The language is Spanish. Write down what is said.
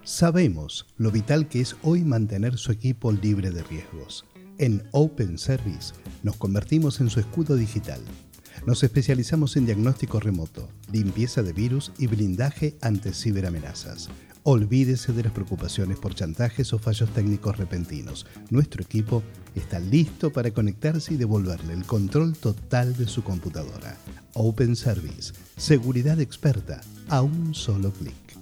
Sabemos lo vital que es hoy mantener su equipo libre de riesgos. En Open Service nos convertimos en su escudo digital. Nos especializamos en diagnóstico remoto, limpieza de virus y blindaje ante ciberamenazas. Olvídese de las preocupaciones por chantajes o fallos técnicos repentinos. Nuestro equipo está listo para conectarse y devolverle el control total de su computadora. Open Service, seguridad experta a un solo clic.